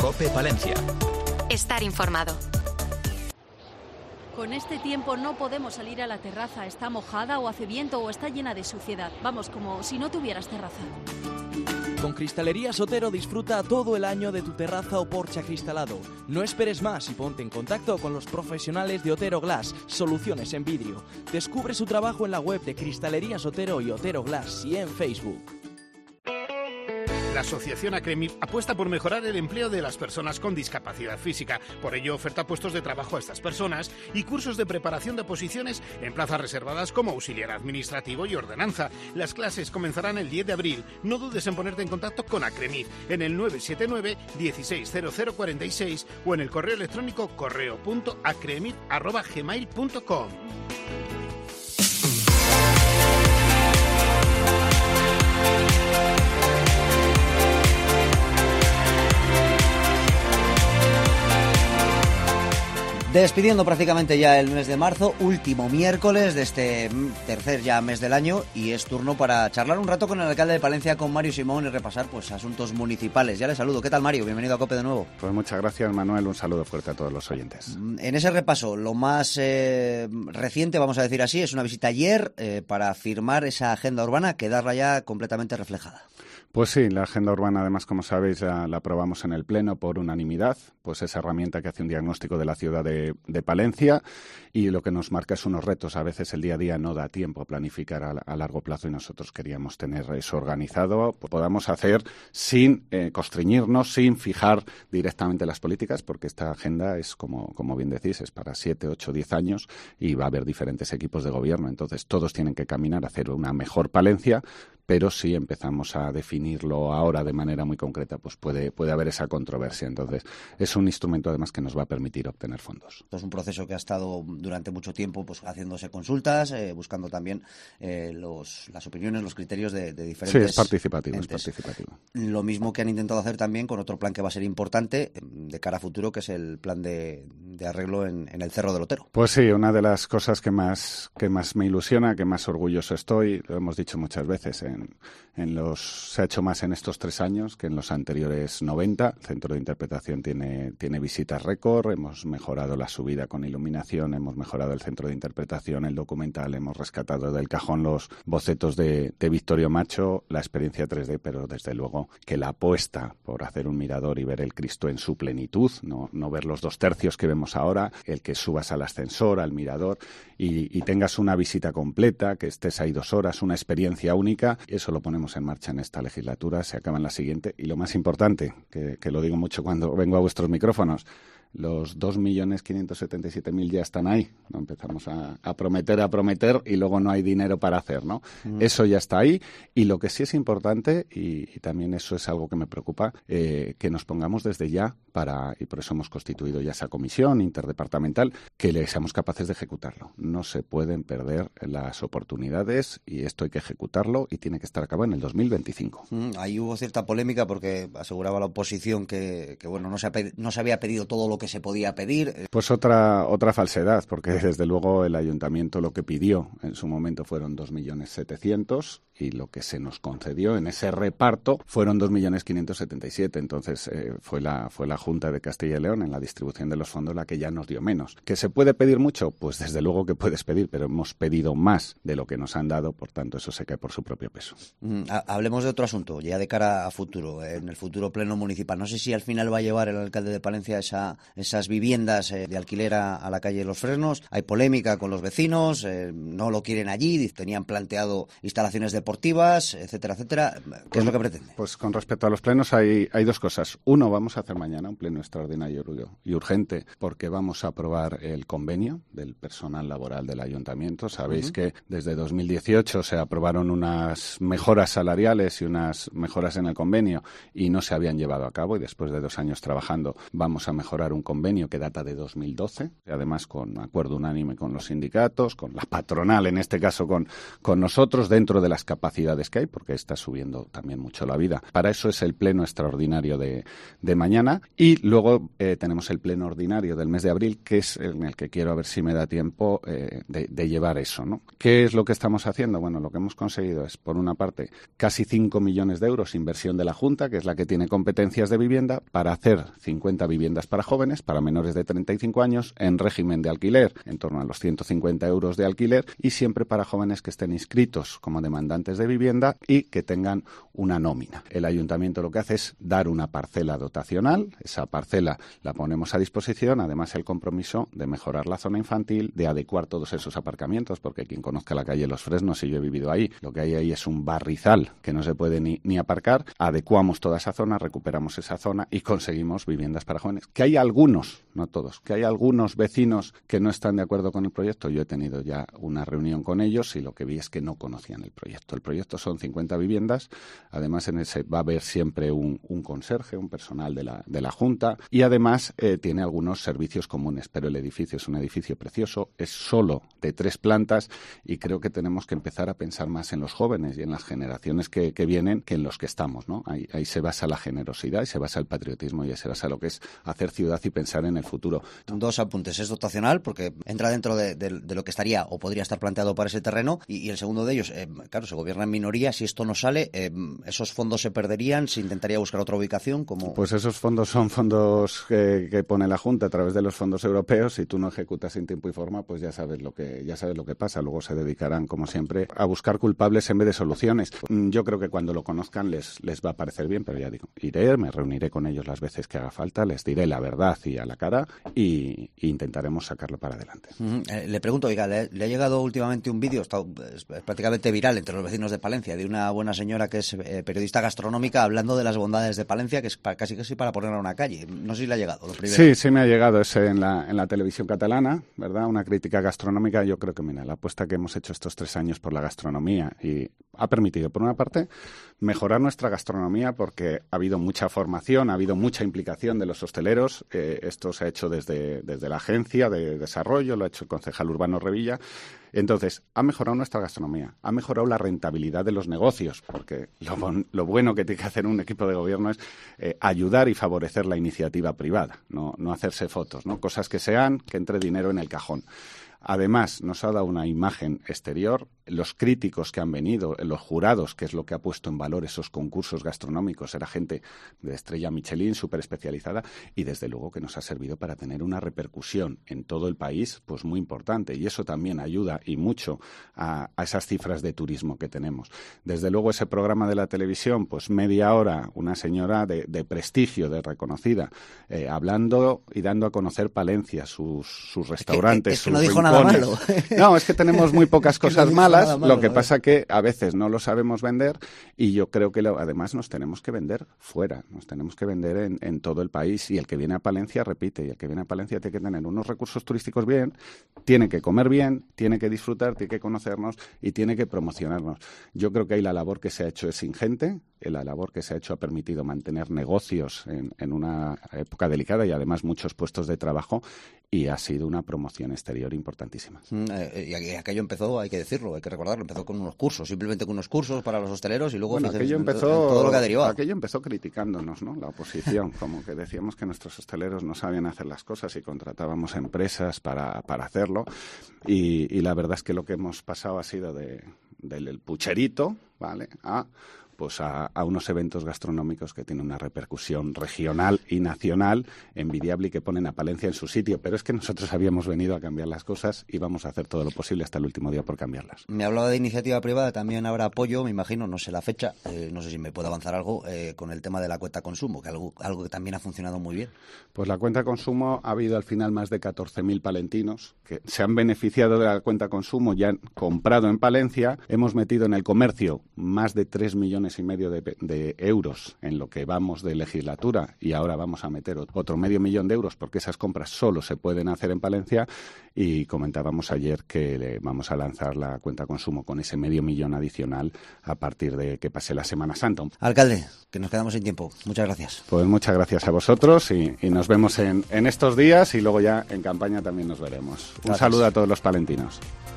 COPE Palencia. Estar informado. Con este tiempo no podemos salir a la terraza. Está mojada o hace viento o está llena de suciedad. Vamos, como si no tuvieras terraza. Con Cristalerías Otero disfruta todo el año de tu terraza o porche acristalado. No esperes más y ponte en contacto con los profesionales de Otero Glass, soluciones en vidrio. Descubre su trabajo en la web de Cristalerías Otero y Otero Glass y en Facebook. La Asociación Acremip apuesta por mejorar el empleo de las personas con discapacidad física. Por ello, oferta puestos de trabajo a estas personas y cursos de preparación de oposiciones en plazas reservadas como auxiliar administrativo y ordenanza. Las clases comenzarán el 10 de abril. No dudes en ponerte en contacto con Acremip en el 979 160046 o en el correo electrónico correo.acremip@gmail.com. Despidiendo prácticamente ya el mes de marzo, último miércoles de este tercer ya mes del año, y es turno para charlar un rato con el alcalde de Palencia, con Mario Simón, y repasar pues asuntos municipales. Ya le saludo. ¿Qué tal, Mario? Bienvenido a COPE de nuevo. Pues muchas gracias, Manuel. Un saludo fuerte a todos los oyentes. En ese repaso, lo más reciente, vamos a decir así, es una visita ayer para firmar esa agenda urbana, quedarla ya completamente reflejada. Pues sí, la agenda urbana, además, como sabéis, la aprobamos en el Pleno por unanimidad, pues esa herramienta que hace un diagnóstico de la ciudad de Palencia, y lo que nos marca es unos retos. A veces el día a día no da tiempo a planificar a largo plazo, y nosotros queríamos tener eso organizado, pues podamos hacer sin constreñirnos, sin fijar directamente las políticas, porque esta agenda es, como bien decís, es para 7, 8, 10 años, y va a haber diferentes equipos de gobierno. Entonces todos tienen que caminar a hacer una mejor Palencia, pero si empezamos a definirlo ahora de manera muy concreta, pues puede haber esa controversia. Entonces, es un instrumento además que nos va a permitir obtener fondos. Esto es un proceso que ha estado durante mucho tiempo pues haciéndose consultas, buscando también las opiniones, los criterios de diferentes. Sí, es participativo, entes. Es participativo. Lo mismo que han intentado hacer también con otro plan que va a ser importante de cara a futuro, que es el plan de arreglo en el Cerro del Otero. Pues sí, una de las cosas que más me ilusiona, que más orgulloso estoy, lo hemos dicho muchas veces, se ha hecho más en estos 3 años que en los anteriores 90. El centro de interpretación tiene visitas récord, hemos mejorado la subida con iluminación, hemos mejorado el centro de interpretación, el documental, hemos rescatado del cajón los bocetos de Victorio Macho, la experiencia 3D, pero desde luego que la apuesta por hacer un mirador y ver el Cristo en su plenitud, no ver los 2 tercios que vemos ahora, el que subas al ascensor, al mirador y tengas una visita completa, que estés ahí 2 horas, una experiencia única. Eso lo ponemos en marcha en esta legislatura, se acaba en la siguiente. Y lo más importante, que lo digo mucho cuando vengo a vuestros micrófonos, los 2.577.000 ya están ahí. No empezamos a prometer y luego no hay dinero para hacer, ¿no? Eso ya está ahí. Y lo que sí es importante, y también eso es algo que me preocupa, que nos pongamos desde ya y por eso hemos constituido ya esa comisión interdepartamental, que seamos capaces de ejecutarlo. No se pueden perder las oportunidades y esto hay que ejecutarlo y tiene que estar a cabo en el 2025. Ahí hubo cierta polémica porque aseguraba la oposición que bueno, no se había pedido todo lo que se podía pedir. Pues otra falsedad, porque desde luego el ayuntamiento lo que pidió en su momento fueron 2.700.000 y lo que se nos concedió en ese reparto fueron 2.577.000. Entonces fue la Junta de Castilla y León en la distribución de los fondos la que ya nos dio menos. ¿Que se puede pedir mucho? Pues desde luego que puedes pedir, pero hemos pedido más de lo que nos han dado, por tanto eso se cae por su propio peso. Hablemos de otro asunto, ya de cara a futuro, en el futuro pleno municipal. No sé si al final va a llevar el alcalde de Palencia esas viviendas de alquiler a la calle Los Fresnos. Hay polémica con los vecinos, no lo quieren allí, tenían planteado instalaciones deportivas, etcétera, etcétera. ¿Qué es lo que pretende? Pues con respecto a los plenos hay 2 cosas. Uno, vamos a hacer mañana un pleno extraordinario y urgente porque vamos a aprobar el convenio del personal laboral del ayuntamiento. Sabéis que desde 2018 se aprobaron unas mejoras salariales y unas mejoras en el convenio y no se habían llevado a cabo, y después de 2 años trabajando vamos a mejorar un convenio que data de 2012, además con acuerdo unánime con los sindicatos, con la patronal, en este caso con nosotros, dentro de las capacidades que hay, porque está subiendo también mucho la vida. Para eso es el pleno extraordinario de mañana, y luego tenemos el pleno ordinario del mes de abril, que es en el que quiero, a ver si me da tiempo de llevar eso, ¿no? ¿Qué es lo que estamos haciendo? Bueno, lo que hemos conseguido es, por una parte, casi 5 millones de euros inversión de la Junta, que es la que tiene competencias de vivienda, para hacer 50 viviendas para jóvenes, para menores de 35 años, en régimen de alquiler, en torno a los 150 euros de alquiler, y siempre para jóvenes que estén inscritos como demandantes de vivienda y que tengan una nómina. El ayuntamiento lo que hace es dar una parcela dotacional, esa parcela la ponemos a disposición, además el compromiso de mejorar la zona infantil, de adecuar todos esos aparcamientos, porque quien conozca la calle Los Fresnos, y yo he vivido ahí, lo que hay ahí es un barrizal que no se puede ni aparcar. Adecuamos toda esa zona, recuperamos esa zona y conseguimos viviendas para jóvenes. Que hay algunos, no todos, que hay algunos vecinos que no están de acuerdo con el proyecto. Yo he tenido ya una reunión con ellos y lo que vi es que no conocían el proyecto. El proyecto son 50 viviendas, además en ese va a haber siempre un conserje, un personal de la Junta, y además tiene algunos servicios comunes, pero el edificio es un edificio precioso, es solo de 3 plantas, y creo que tenemos que empezar a pensar más en los jóvenes y en las generaciones que vienen que en los que estamos, ¿no? Ahí se basa la generosidad y se basa el patriotismo y ahí se basa lo que es hacer ciudad y pensar en el futuro. 2 apuntes. Es dotacional porque entra dentro de lo que estaría o podría estar planteado para ese terreno, y el segundo de ellos, claro, se gobierna en minoría. Si esto no sale, ¿esos fondos se perderían? ¿Se intentaría buscar otra ubicación? Pues esos fondos son fondos que pone la Junta a través de los fondos europeos. Si tú no ejecutas en tiempo y forma, pues ya sabes lo que pasa. Luego se dedicarán, como siempre, a buscar culpables en vez de soluciones. Yo creo que cuando lo conozcan les va a parecer bien, pero ya digo, me reuniré con ellos las veces que haga falta, les diré la verdad y a la cara y intentaremos sacarlo para adelante. Le pregunto, oiga, ¿le ha llegado últimamente un vídeo, es prácticamente viral entre los vecinos de Palencia, de una buena señora que es periodista gastronómica hablando de las bondades de Palencia, que es casi para ponerla a una calle? No sé si le ha llegado, lo primero. Sí me ha llegado, es en la televisión catalana, ¿verdad? Una crítica gastronómica. Yo creo que, mira, la apuesta que hemos hecho estos 3 años por la gastronomía y ha permitido, por una parte, mejorar nuestra gastronomía, porque ha habido mucha formación, ha habido mucha implicación de los hosteleros. Esto se ha hecho desde la agencia de desarrollo, lo ha hecho el concejal Urbano Revilla. Entonces, ha mejorado nuestra gastronomía, ha mejorado la rentabilidad de los negocios, porque lo bueno que tiene que hacer un equipo de gobierno es ayudar y favorecer la iniciativa privada, no hacerse fotos, ¿no? Cosas que entre dinero en el cajón. Además, nos ha dado una imagen exterior. Los críticos que han venido, los jurados, que es lo que ha puesto en valor esos concursos gastronómicos, era gente de estrella Michelin, súper especializada, y desde luego que nos ha servido para tener una repercusión en todo el país pues muy importante, y eso también ayuda y mucho a esas cifras de turismo que tenemos. Desde luego ese programa de la televisión, pues media hora, una señora de prestigio, de reconocida, hablando y dando a conocer Palencia, sus restaurantes, es que no dijo nada malo. No, es que tenemos muy pocas cosas malas. Lo que pasa que a veces no lo sabemos vender, y yo creo que además nos tenemos que vender fuera, nos tenemos que vender en todo el país, y el que viene a Palencia repite, y el que viene a Palencia tiene que tener unos recursos turísticos bien, tiene que comer bien, tiene que disfrutar, tiene que conocernos y tiene que promocionarnos. Yo creo que ahí la labor que se ha hecho es ingente, la labor que se ha hecho ha permitido mantener negocios en una época delicada y además muchos puestos de trabajo, y ha sido una promoción exterior importantísima. Y aquello empezó, hay que decirlo, hay que recordarlo, empezó con unos cursos, simplemente con unos cursos para los hosteleros, y luego todo lo que ha derivado. Aquello empezó criticándonos, ¿no? La oposición, como que decíamos que nuestros hosteleros no sabían hacer las cosas y contratábamos empresas para hacerlo, y la verdad es que lo que hemos pasado ha sido del pucherito, ¿vale?, a unos eventos gastronómicos que tienen una repercusión regional y nacional envidiable y que ponen a Palencia en su sitio. Pero es que nosotros habíamos venido a cambiar las cosas y vamos a hacer todo lo posible hasta el último día por cambiarlas. Me hablaba de iniciativa privada, también habrá apoyo, me imagino, no sé la fecha, no sé si me puede avanzar algo con el tema de la cuenta consumo, que algo que también ha funcionado muy bien. Pues la cuenta consumo, ha habido al final más de 14.000 palentinos que se han beneficiado de la cuenta consumo, ya han comprado en Palencia. Hemos metido en el comercio más de 3 millones millones y medio de euros en lo que vamos de legislatura, y ahora vamos a meter otro medio millón de euros porque esas compras solo se pueden hacer en Palencia. Y comentábamos ayer que vamos a lanzar la cuenta consumo con ese medio millón adicional a partir de que pase la Semana Santa. Alcalde, que nos quedamos sin tiempo. Muchas gracias. Pues muchas gracias a vosotros y nos vemos en estos días, y luego ya en campaña también nos veremos. Un saludo a todos los palentinos.